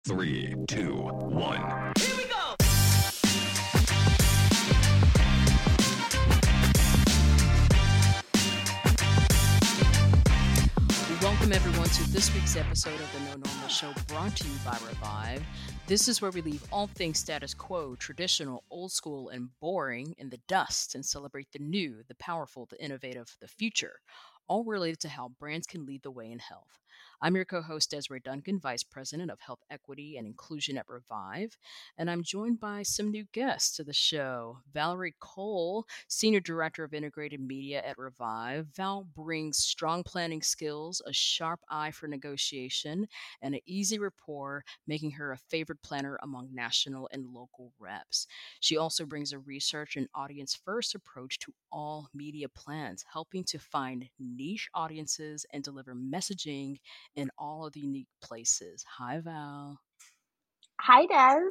Three, two, one. Here we go! Welcome everyone to this week's episode of the No Normal Show, brought to you by Revive. This is where we leave all things status quo, traditional, old school, and boring in the dust and celebrate the new, the powerful, the innovative, the future, all related to how brands can lead the way in health. I'm your co-host Desiree Duncan, Vice President of Health Equity and Inclusion at Revive, and I'm joined by some new guests to the show. Valerie Cole, Senior Director of Integrated Media at Revive. Val brings strong planning skills, a sharp eye for negotiation, and an easy rapport, making her a favored planner among national and local reps. She also brings a research and audience first approach to all media plans, helping to find niche audiences and deliver messaging in all of the unique places. Hi, Val. Hi, Des.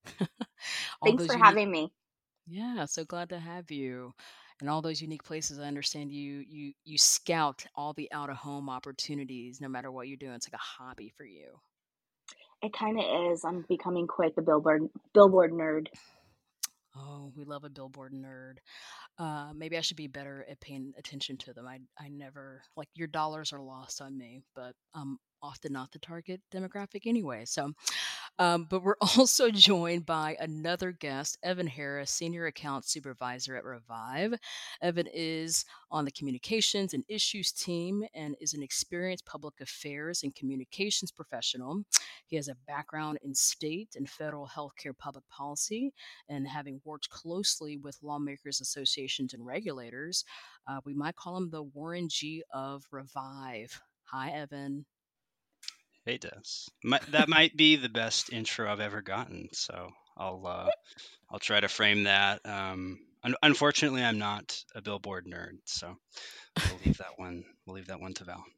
All Thanks those for unique having me. Yeah, so glad to have you. And all those unique places, I understand you scout all the out of home opportunities, no matter what you're doing. It's like a hobby for you. It kind of is. I'm becoming quite the billboard nerd. Oh, we love a billboard nerd. Maybe I should be better at paying attention to them. I never like your dollars are lost on me, but I'm often not the target demographic anyway. But we're also joined by another guest, Evan Harris, Senior Account Supervisor at Revive. Evan is on the communications and issues team and is an experienced public affairs and communications professional. He has a background in state and federal healthcare public policy, and having worked closely with lawmakers, associations, and regulators, we might call him the Warren G of Revive. Hi, Evan. Hey, Des. That might be the best intro I've ever gotten, so I'll try to frame that. Unfortunately, I'm not a billboard nerd, so we'll leave that one. We'll leave that one to Val.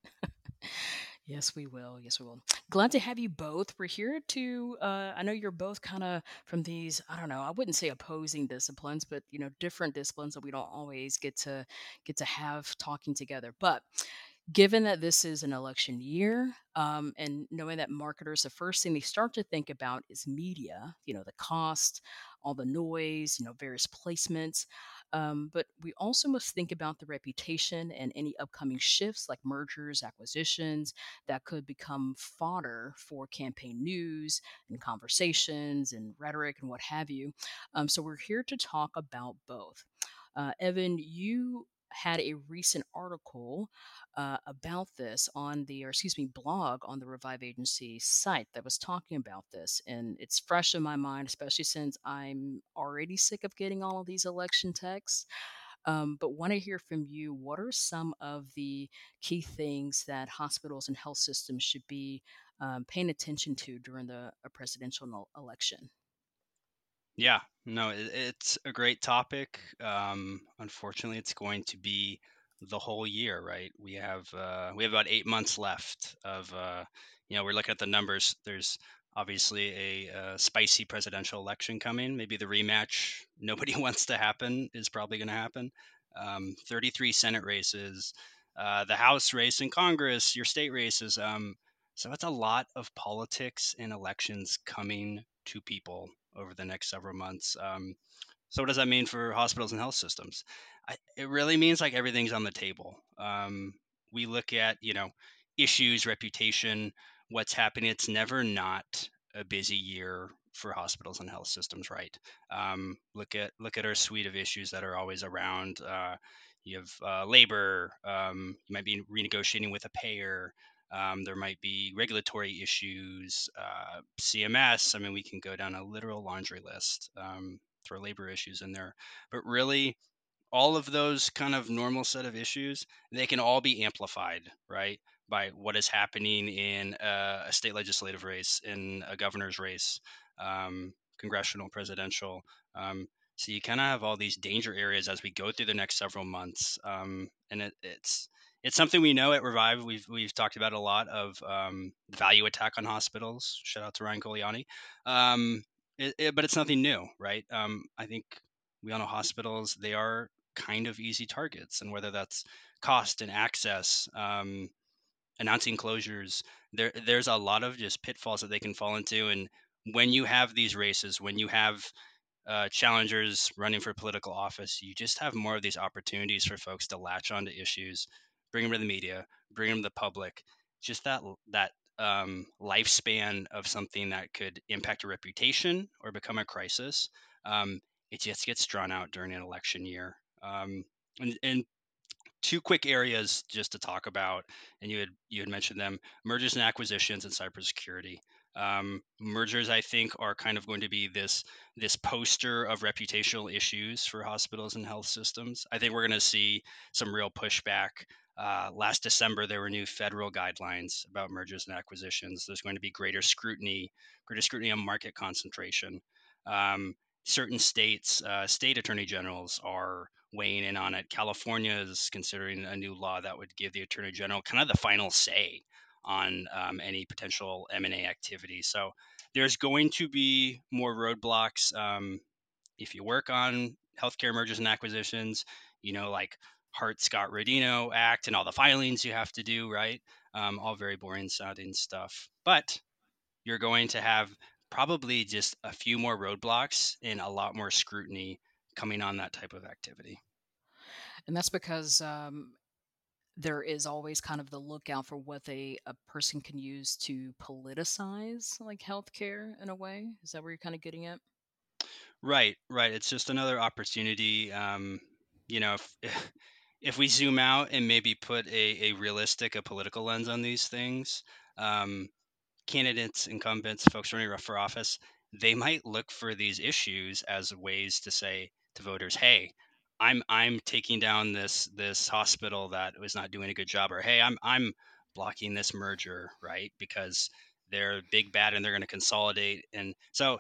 Yes, we will. Yes, we will. Glad to have you both. We're here to. I know you're both kind of from these. I don't know. I wouldn't say opposing disciplines, but different disciplines that we don't always get to have talking together. But given that this is an election year, and knowing that marketers, the first thing they start to think about is media, the cost, all the noise, various placements. But we also must think about the reputation and any upcoming shifts like mergers, acquisitions that could become fodder for campaign news and conversations and rhetoric and what have you. So we're here to talk about both. Evan, you had a recent article about this on the, or excuse me, blog on the Revive Agency site that was talking about this. And it's fresh in my mind, especially since I'm already sick of getting all of these election texts. But want to hear from you. What are some of the key things that hospitals and health systems should be paying attention to during a presidential election? Yeah, no, it's a great topic. Unfortunately, it's going to be the whole year, right? We have about 8 months left of we're looking at the numbers. There's obviously a spicy presidential election coming. Maybe the rematch nobody wants to happen is probably going to happen. 33 Senate races, the House race in Congress, your state races. So it's a lot of politics and elections coming to people over the next several months. So what does that mean for hospitals and health systems? It really means like everything's on the table. We look at issues, reputation, what's happening. It's never not a busy year for hospitals and health systems, right? Look at our suite of issues that are always around. You have labor. You might be renegotiating with a payer. There might be regulatory issues, CMS. I mean, we can go down a literal laundry list, throw labor issues in there. But really, all of those kind of normal set of issues, they can all be amplified, right, by what is happening in a state legislative race, in a governor's race, congressional, presidential. So you kind of have all these danger areas as we go through the next several months, and it's something we know at Revive. We've talked about a lot of the value attack on hospitals. Shout out to Ryan Coliani. But it's nothing new, right? I think we all know hospitals, they are kind of easy targets, and whether that's cost and access, announcing closures. There's a lot of just pitfalls that they can fall into. And when you have these races, when you have challengers running for political office, you just have more of these opportunities for folks to latch onto issues, bring them to the media, bring them to the public. Just that lifespan of something that could impact a reputation or become a crisis. Um, it just gets drawn out during an election year. And two quick areas just to talk about, and you had mentioned them: mergers and acquisitions and cybersecurity. Mergers, I think, are kind of going to be this poster of reputational issues for hospitals and health systems. I think we're going to see some real pushback. Last December, there were new federal guidelines about mergers and acquisitions. There's going to be greater scrutiny on market concentration. Um, Certain states, state attorney generals are weighing in on it. California is considering a new law that would give the attorney general kind of the final say on any potential M&A activity. So there's going to be more roadblocks. If you work on healthcare mergers and acquisitions, like Hart-Scott-Rodino Act and all the filings you have to do, right? All very boring sounding stuff. But you're going to have probably just a few more roadblocks and a lot more scrutiny coming on that type of activity. And that's because there is always kind of the lookout for what a person can use to politicize like healthcare in a way. Is that where you're kind of getting at? Right, right. It's just another opportunity. If if we zoom out and maybe put a realistic, a political lens on these things, um, candidates, incumbents, folks running for office, they might look for these issues as ways to say to voters, "Hey, I'm taking down this hospital that was not doing a good job," or "Hey, I'm blocking this merger," right? Because they're big bad and they're going to consolidate. And so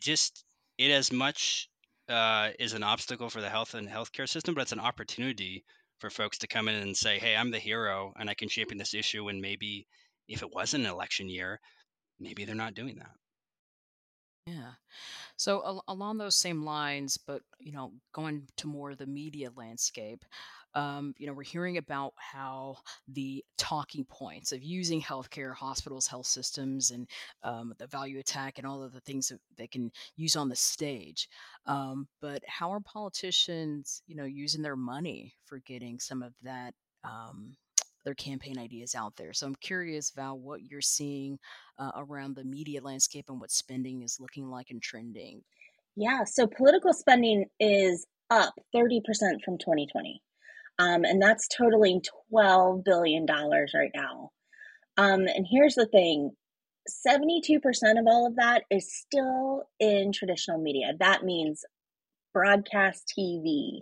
it as much is an obstacle for the health and healthcare system, but it's an opportunity for folks to come in and say, "Hey, I'm the hero and I can champion this issue." And maybe if it wasn't an election year, maybe they're not doing that. Yeah. So along those same lines, but going to more of the media landscape, we're hearing about how the talking points of using healthcare, hospitals, health systems, and the value attack, and all of the things that they can use on the stage. But how are politicians, using their money for getting some of that? Their campaign ideas out there. So I'm curious, Val, what you're seeing around the media landscape and what spending is looking like and trending. Yeah, so political spending is up 30% from 2020. And that's totaling $12 billion right now. And here's the thing, 72% of all of that is still in traditional media. That means broadcast TV,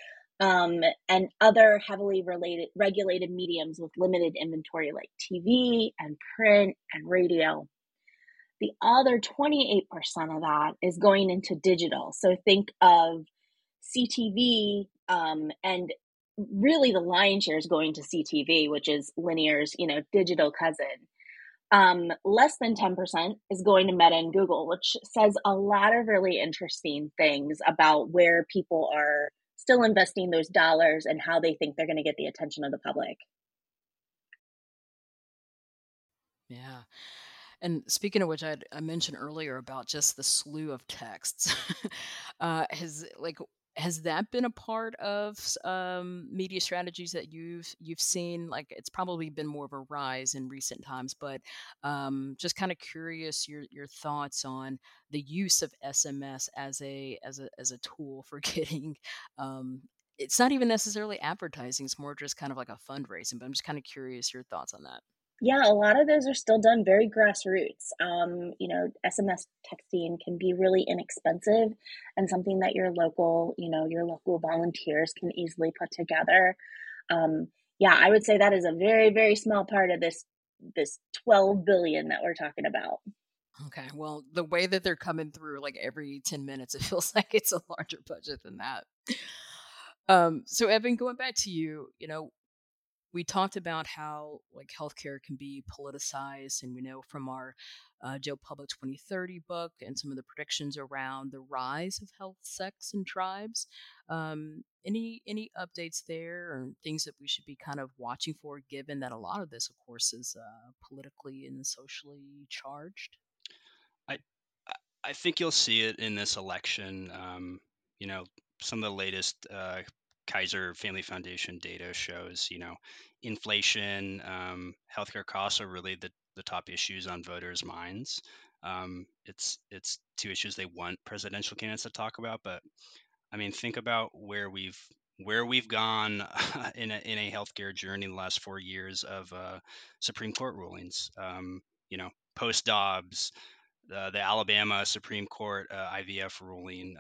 and other heavily regulated mediums with limited inventory like TV and print and radio. The other 28% of that is going into digital. So think of CTV, and really the lion's share is going to CTV, which is linear's, digital cousin. Less than 10% is going to Meta and Google, which says a lot of really interesting things about where people are still investing those dollars and how they think they're going to get the attention of the public. Yeah. And speaking of which, I mentioned earlier about just the slew of texts. Has that been a part of media strategies that you've seen? Like, it's probably been more of a rise in recent times, but just kind of curious your thoughts on the use of SMS as a tool for getting. It's not even necessarily advertising; it's more just kind of like a fundraising. But I'm just kind of curious your thoughts on that. Yeah, a lot of those are still done very grassroots. SMS texting can be really inexpensive and something that your local volunteers can easily put together. Yeah, I would say that is a very, very small part of this 12 billion that we're talking about. Okay, well, the way that they're coming through, like every 10 minutes, it feels like it's a larger budget than that. So Evan, going back to you, we talked about how like healthcare can be politicized, and we know from our Joe Public 2030 book and some of the predictions around the rise of health sects and tribes. Any updates there, or things that we should be kind of watching for, given that a lot of this, of course, is politically and socially charged? I I think you'll see it in this election. You know, some of the latest Kaiser Family Foundation data shows, inflation, healthcare costs are really the top issues on voters' minds. It's two issues they want presidential candidates to talk about, but I mean, think about where we've gone in a healthcare journey in the last 4 years of Supreme Court rulings. Post Dobbs, the Alabama Supreme Court IVF ruling.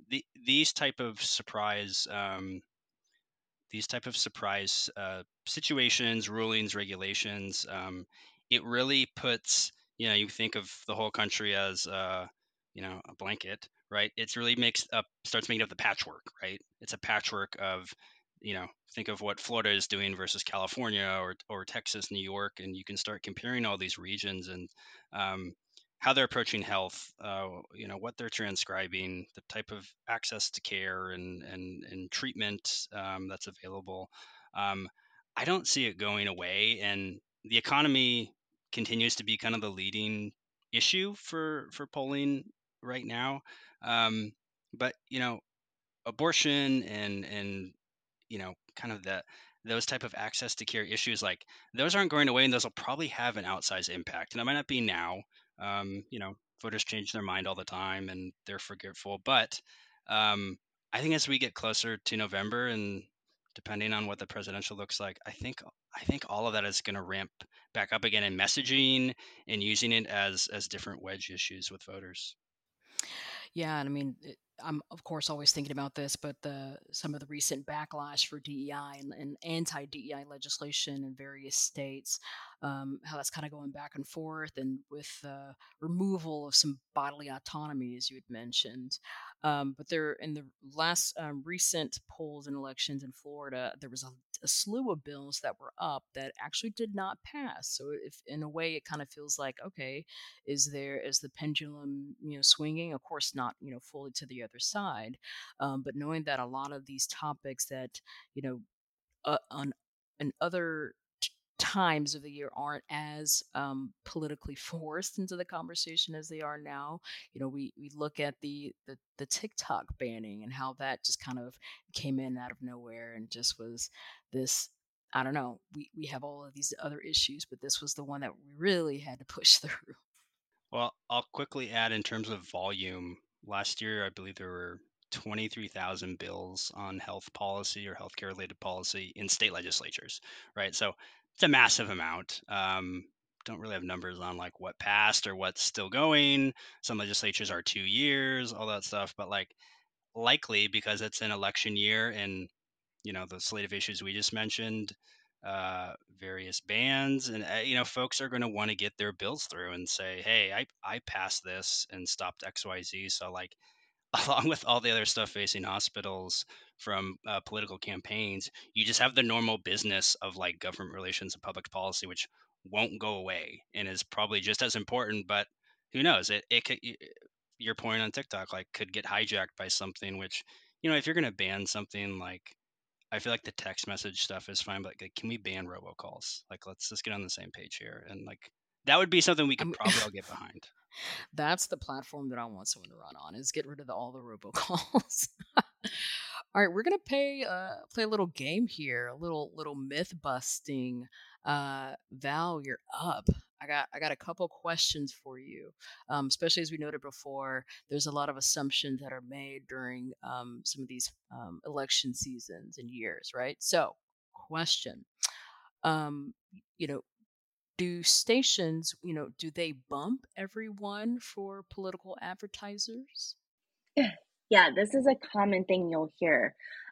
These type of surprise situations, rulings, regulations. It really puts, you think of the whole country as a blanket, right? It's really starts making up the patchwork, right? It's a patchwork of, think of what Florida is doing versus California or Texas, New York, and you can start comparing all these regions and um, how they're approaching health, what they're transcribing, the type of access to care and treatment that's available. Um, I don't see it going away, and the economy continues to be kind of the leading issue for polling right now. Um, but abortion and kind of those type of access to care issues, like those aren't going away, and those will probably have an outsized impact. And it might not be now. Voters change their mind all the time, and they're forgetful. But um, I think as we get closer to November, and depending on what the presidential looks like, I think all of that is going to ramp back up again in messaging and using it as different wedge issues with voters. Yeah, and I mean, I'm of course always thinking about this, but the some of the recent backlash for DEI and anti DEI legislation in various states, how that's kind of going back and forth, and with removal of some bodily autonomy, as you had mentioned. But there, in the last recent polls and elections in Florida, there was a slew of bills that were up that actually did not pass. So, if in a way, it kind of feels like, okay, is the pendulum swinging, of course not fully to the other side, but knowing that a lot of these topics that you know on in other times of the year aren't as politically forced into the conversation as they are now. We look at the TikTok banning and how that just kind of came in out of nowhere and just was this. I don't know. We have all of these other issues, but this was the one that we really had to push through. Well, I'll quickly add in terms of volume. Last year, I believe there were 23,000 bills on health policy or healthcare related policy in state legislatures, right? So it's a massive amount. Don't really have numbers on like what passed or what's still going. Some legislatures are 2 years, all that stuff. But like likely because it's an election year and the slate of issues we just mentioned, various bans, and folks are going to want to get their bills through and say, hey, I passed this and stopped XYZ. So like along with all the other stuff facing hospitals from political campaigns, you just have the normal business of like government relations and public policy, which won't go away and is probably just as important. But who knows, it could, your point on TikTok, like, could get hijacked by something, which, if you're going to ban something, like, I feel like the text message stuff is fine, but like, can we ban robocalls? Like, let's just get on the same page here. And like, that would be something we I could mean, probably all get behind. that's the platform that I want someone to run on, is get rid of all the robocalls. All right, we're gonna play a little game here, a little myth busting. Val, you're up. I got a couple questions for you. Especially as we noted before, there's a lot of assumptions that are made during some of these election seasons and years, right? So, question. Um, you know, do stations, do they bump everyone for political advertisers? Yeah, this is a common thing you'll hear.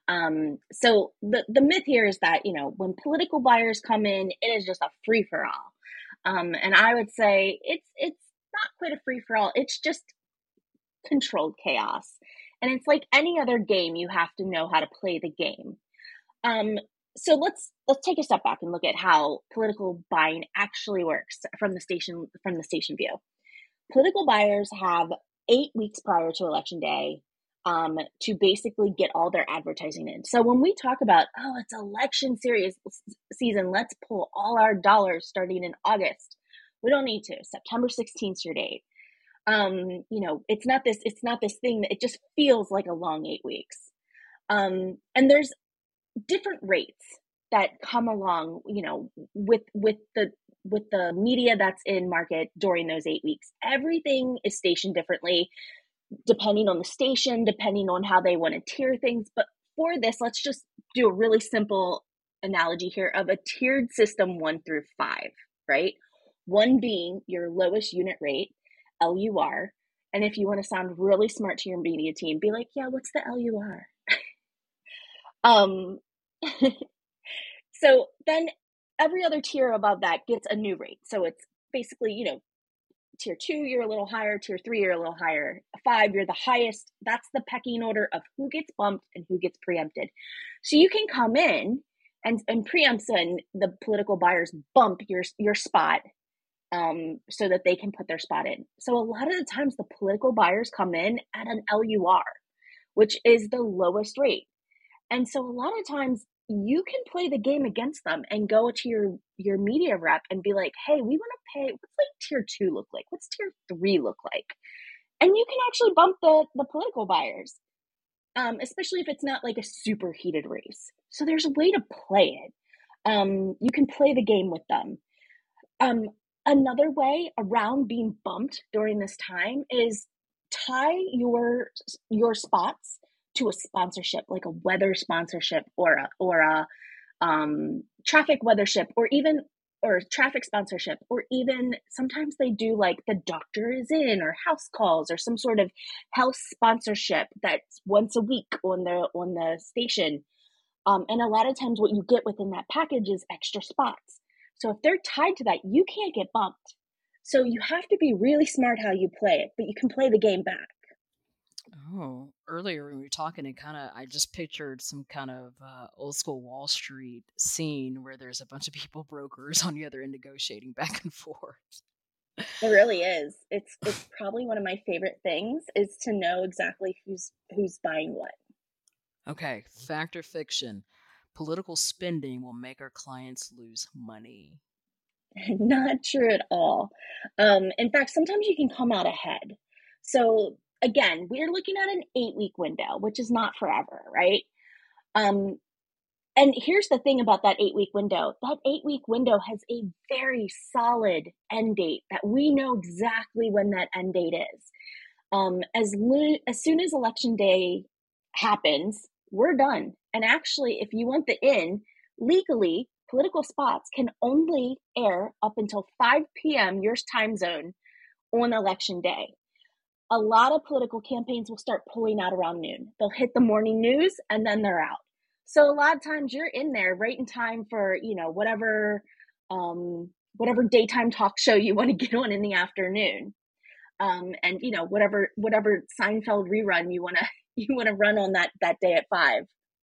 So the myth here is that when political buyers come in, it is just a free for all. And I would say it's not quite a free for all. It's just controlled chaos, and it's like any other game. You have to know how to play the game. Um, So let's take a step back and look at how political buying actually works from the station view. Political buyers have 8 weeks prior to election day to basically get all their advertising in. So when we talk about, oh, it's election season, let's pull all our dollars starting in August. We don't need to. September 16th is your date. It's not this thing that it just feels like a long 8 weeks. And there's different rates that come along, with the media that's in market during those 8 weeks. Everything is stationed differently, depending on the station, depending on how they want to tier things. But for this, let's just do a really simple analogy here of a tiered system 1 through 5, right? 1 being your lowest unit rate, LUR. And if you want to sound really smart to your media team, be like, yeah, what's the LUR? So then every other tier above that gets a new rate. So it's basically, tier 2, you're a little higher, tier 3, you're a little higher, 5, you're the highest. That's the pecking order of who gets bumped and who gets preempted. So you can come in and preempts, and the political buyers bump your spot so that they can put their spot in. So a lot of the times the political buyers come in at an LUR, which is the lowest rate. And so a lot of times you can play the game against them and go to your media rep and be like, hey, we want to pay, what's like tier 2 look like? What's tier 3 look like? And you can actually bump the political buyers, especially if it's not like a super heated race. So there's a way to play it. You can play the game with them. Another way around being bumped during this time is tie your spots to a sponsorship, like a weather sponsorship or a traffic weathership, or traffic sponsorship, or even sometimes they do like the doctor is in or house calls or some sort of health sponsorship that's once a week on the station. And a lot of times what you get within that package is extra spots. So if they're tied to that, you can't get bumped. So you have to be really smart how you play it, but you can play the game back. Oh, earlier when we were talking, I just pictured some kind of old school Wall Street scene where there's a bunch of people, brokers on the other end negotiating back and forth. It really is. It's probably one of my favorite things is to know exactly who's buying what. Okay, fact or fiction? Political spending will make our clients lose money. Not true at all. In fact, sometimes you can come out ahead. So again, we're looking at an 8-week window, which is not forever, right? And here's the thing about that 8-week window. That 8-week window has a very solid end date that we know exactly when that end date is. As soon as election day happens, we're done. And actually, if you want the in, legally, political spots can only air up until 5 p.m. your time zone on election day. A lot of political campaigns will start pulling out around noon. They'll hit the morning news and then they're out. So a lot of times you're in there right in time for, whatever daytime talk show you want to get on in the afternoon. And whatever Seinfeld rerun you want to run on that day at 5.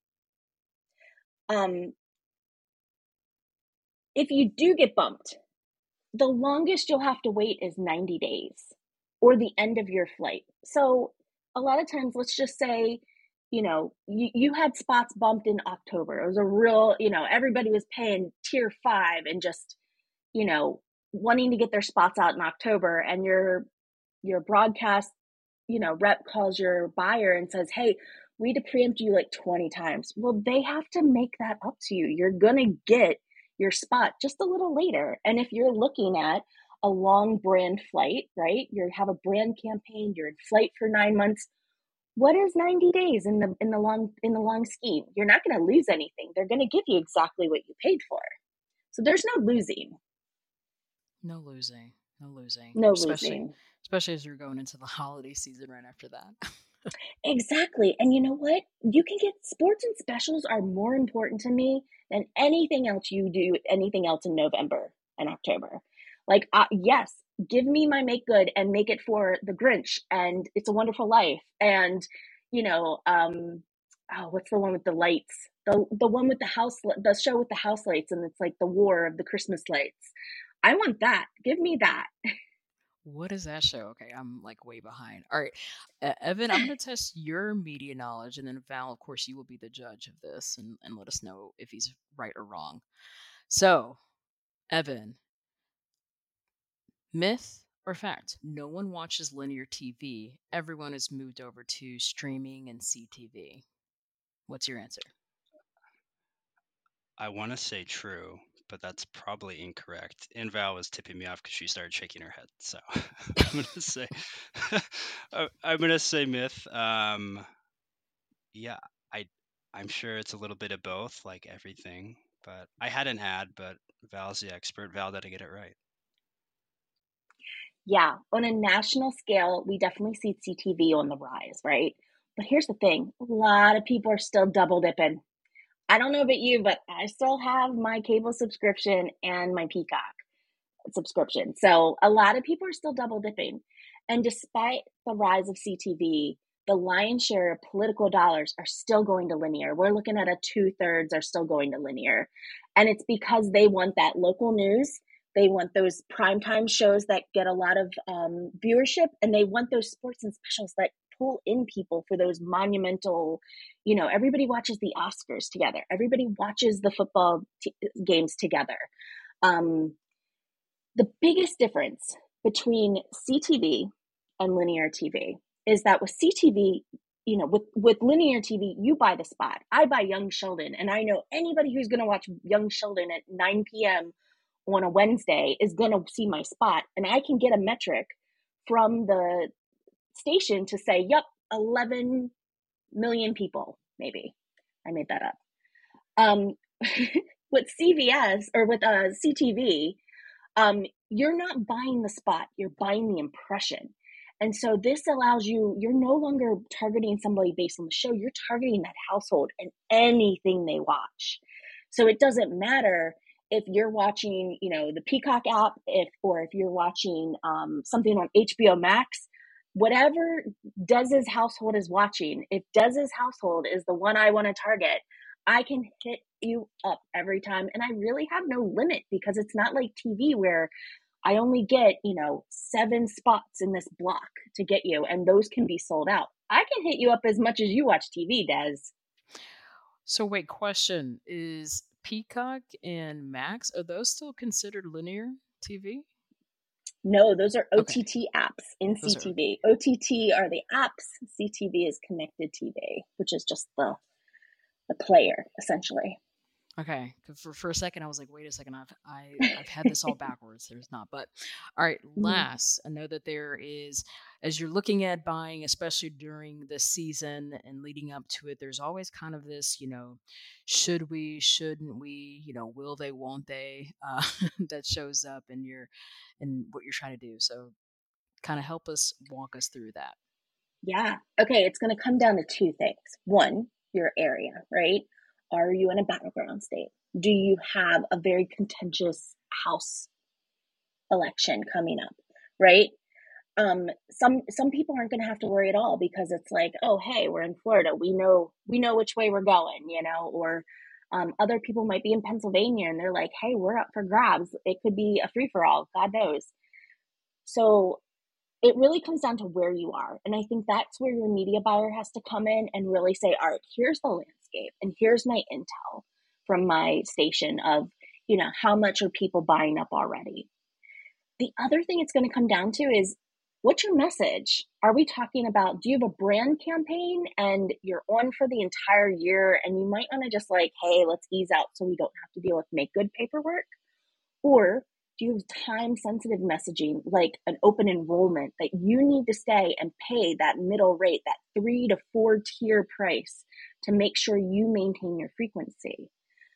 If you do get bumped, the longest you'll have to wait is 90 days or the end of your flight. So a lot of times, let's just say, you had spots bumped in October. It was a real, everybody was paying tier 5 and just, wanting to get their spots out in October, and your broadcast, rep calls your buyer and says, hey, we had to preempt you like 20 times. Well, they have to make that up to you. You're going to get your spot just a little later. And if you're looking at a long brand flight, right? You have a brand campaign, you're in flight for 9 months. What is 90 days in the long scheme? You're not going to lose anything. They're going to give you exactly what you paid for. So there's no losing. No losing. Especially as you're going into the holiday season right after that. Exactly. And you know what? You can get sports and specials are more important to me than anything else you do, anything else in November and October. Like, yes, give me my make good and make it for the Grinch and It's a Wonderful Life. And, what's the one with the lights? the one with the show with the house lights, and it's like the war of the Christmas lights. I want that. Give me that. What is that show? Okay, I'm like way behind. All right, Evan, I'm going to test your media knowledge, and then Val, of course, you will be the judge of this and let us know if he's right or wrong. So, Evan, myth or fact? No one watches linear TV. Everyone has moved over to streaming and CTV. What's your answer? I want to say true, but that's probably incorrect. And Val was tipping me off because she started shaking her head. So I'm gonna say, I'm gonna say myth. Yeah, I, I'm sure it's a little bit of both, like everything. But I had an ad, but Val's the expert. Val, did I get it right? Yeah, on a national scale, we definitely see CTV on the rise, right? But here's the thing, a lot of people are still double dipping. I don't know about you, but I still have my cable subscription and my Peacock subscription. So a lot of people are still double dipping. And despite the rise of CTV, the lion's share of political dollars are still going to linear. We're looking at a 2/3 are still going to linear. And it's because they want that local news. They want those primetime shows that get a lot of viewership, and they want those sports and specials that pull in people for those monumental, everybody watches the Oscars together. Everybody watches the football games together. Um, the biggest difference between CTV and linear TV is that with CTV, with linear TV, you buy the spot. I buy Young Sheldon, and I know anybody who's going to watch Young Sheldon at 9 p.m. on a Wednesday is going to see my spot, and I can get a metric from the station to say, yep, 11 million people, maybe. I made that up. With CVS or with CTV, you're not buying the spot, you're buying the impression. And so this allows you're no longer targeting somebody based on the show, you're targeting that household and anything they watch. So it doesn't matter if you're watching, the Peacock app, or if you're watching something on HBO Max, whatever Dez's household is watching, if Dez's household is the one I want to target, I can hit you up every time. And I really have no limit, because it's not like TV where I only get, 7 spots in this block to get you, and those can be sold out. I can hit you up as much as you watch TV, Des. So wait, question, is Peacock and Max, are those still considered linear TV? No, those are Okay. OTT apps in Those are CTV. OTT are the apps. CTV is connected TV, which is just the player, essentially. Okay, 'cause for a second I was like, wait a second, I've had this all backwards. There's not, but all right. Mhm. Last, I know that there is, as you're looking at buying, especially during the season and leading up to it, there's always kind of this, should we, shouldn't we, will they, won't they, that shows up in what you're trying to do. So, kind of walk us through that. Yeah. Okay. It's going to come down to 2 things. One, your area, right? Are you in a battleground state? Do you have a very contentious House election coming up, right? Some people aren't going to have to worry at all, because it's like, oh, hey, we're in Florida. We know which way we're going, or other people might be in Pennsylvania and they're like, hey, we're up for grabs. It could be a free for all. God knows. So it really comes down to where you are. And I think that's where your media buyer has to come in and really say, all right, here's the landscape and here's my intel from my station of, how much are people buying up already? The other thing it's going to come down to is, what's your message? Are we talking about, do you have a brand campaign and you're on for the entire year and you might want to just like, hey, let's ease out so we don't have to deal with make good paperwork? Or do you have time sensitive messaging like an open enrollment that you need to stay and pay that middle rate, that 3 to 4 tier price to make sure you maintain your frequency?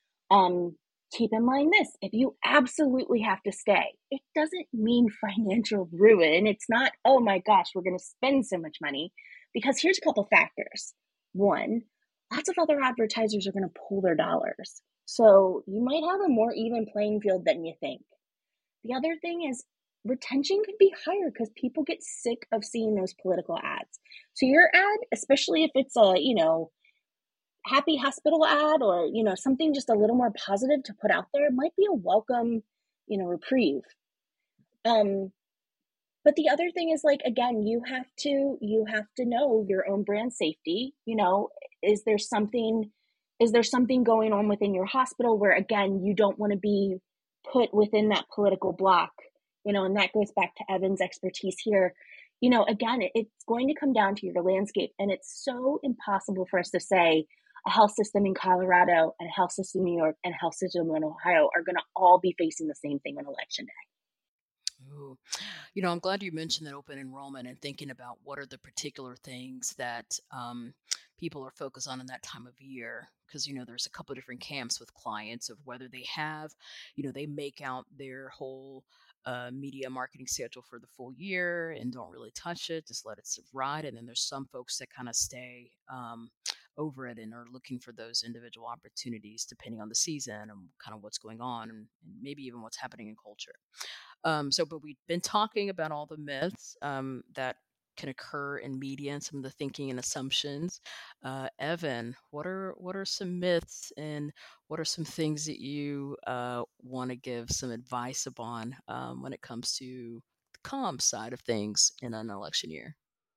Keep in mind this, if you absolutely have to stay, it doesn't mean financial ruin. It's not, oh my gosh, we're going to spend so much money, because here's a couple factors. One, lots of other advertisers are going to pull their dollars. So you might have a more even playing field than you think. The other thing is retention could be higher because people get sick of seeing those political ads. So your ad, especially if it's a, happy hospital ad, or, something just a little more positive to put out there might be a welcome, reprieve. Um, but the other thing is, like, again, you have to know your own brand safety. Is there something is there something going on within your hospital where, again, you don't want to be put within that political block, and that goes back to Evan's expertise here. Again, it's going to come down to your landscape, and it's so impossible for us to say a health system in Colorado and a health system in New York and a health system in Ohio are going to all be facing the same thing on election day. Ooh. I'm glad you mentioned that open enrollment and thinking about what are the particular things that people are focused on in that time of year. Because, there's a couple of different camps with clients of whether they have, they make out their whole media marketing schedule for the full year and don't really touch it, just let it ride. And then there's some folks that kind of stay over it and are looking for those individual opportunities depending on the season and kind of what's going on and maybe even what's happening in culture. But we've been talking about all the myths that can occur in media and some of the thinking and assumptions. Evan, what are some myths and what are some things that you want to give some advice upon when it comes to the comms side of things in an election year?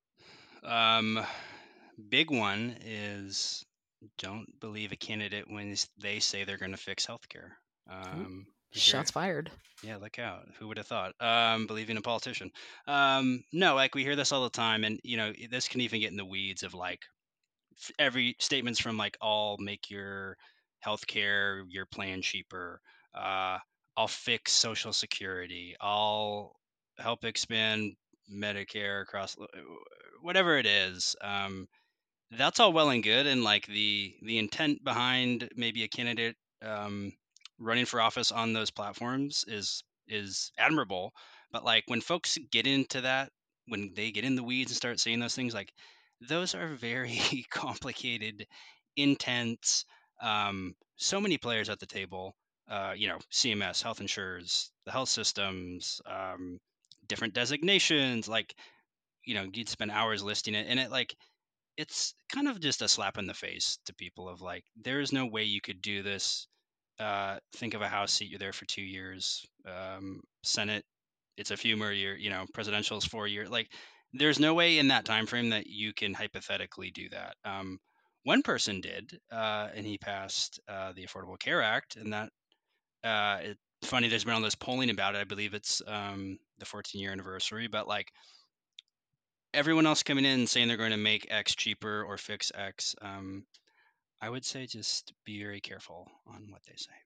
Um, Big one is don't believe a candidate when they say they're going to fix healthcare. Ooh, We hear, shots fired. yeah, look out. Who would have thought? Believing a politician. No, like we hear this all the time, and this can even get in the weeds of like every statements from like I'll make your healthcare your plan cheaper. Uh, I'll fix Social Security. I'll help expand Medicare across whatever it is. That's all well and good, and like the intent behind maybe a candidate um, running for office on those platforms is admirable. But like when folks get into that, when they get in the weeds and start saying those things, like those are very complicated, intense. So many players at the table. CMS, health insurers, the health systems, different designations. Like you'd spend hours listing it, and it's kind of just a slap in the face to people of like there's no way you could do this. Think of a House seat, you're there for 2 years. Senate, it's a few more year. Presidential is 4 years. Like there's no way in that time frame that you can hypothetically do that. One person did, and he passed the Affordable Care Act, and that it's funny. There's been all this polling about it. I believe it's the 14-year anniversary, but like everyone else coming in saying they're going to make X cheaper or fix X, I would say just be very careful on what they say.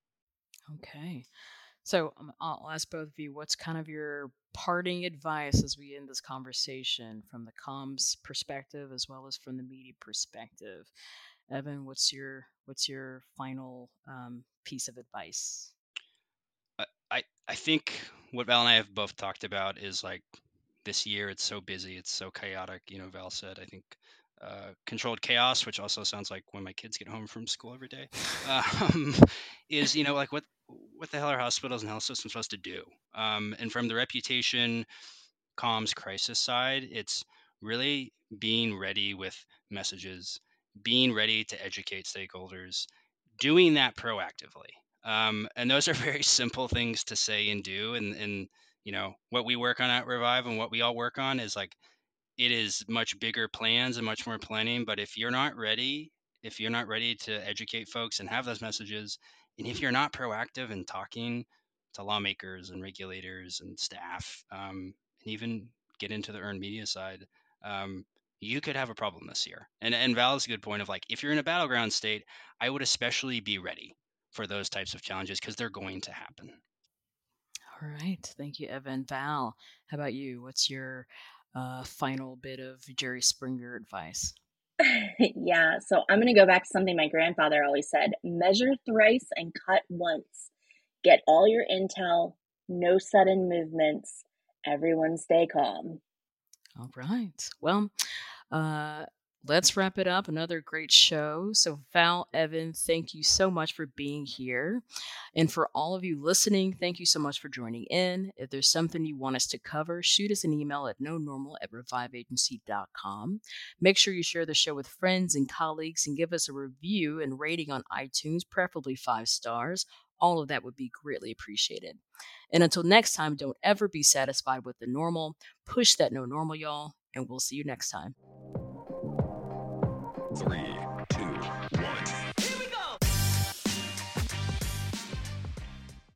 Okay. So I'll ask both of you, what's kind of your parting advice as we end this conversation from the comms perspective as well as from the media perspective? Evan, what's your final piece of advice? I think what Val and I have both talked about is like this year it's so busy, it's so chaotic. Val said I think controlled chaos, which also sounds like when my kids get home from school every day, um, is like what the hell are hospitals and health systems supposed to do? And from the reputation comms crisis side, it's really being ready with messages, being ready to educate stakeholders, doing that proactively. And those are very simple things to say and do. And what we work on at Revive and what we all work on is like it is much bigger plans and much more planning. But if you're not ready to educate folks and have those messages, and if you're not proactive in talking to lawmakers and regulators and staff, and even get into the earned media side, you could have a problem this year. And Val's a good point of like, if you're in a battleground state, I would especially be ready for those types of challenges because they're going to happen. All right. Thank you, Evan. Val, how about you? What's your final bit of Jerry Springer advice? Yeah, so I'm going to go back to something my grandfather always said: measure thrice and cut once. Get all your intel, no sudden movements. Everyone stay calm. All right. Well, uh, let's wrap it up. Another great show. So, Val, Evan, thank you so much for being here. And for all of you listening, thank you so much for joining in. If there's something you want us to cover, shoot us an email at nonormal@reviveagency.com. Make sure you share the show with friends and colleagues and give us a review and rating on iTunes, preferably 5 stars. All of that would be greatly appreciated. And until next time, don't ever be satisfied with the normal. Push that no normal, y'all, and we'll see you next time. 3,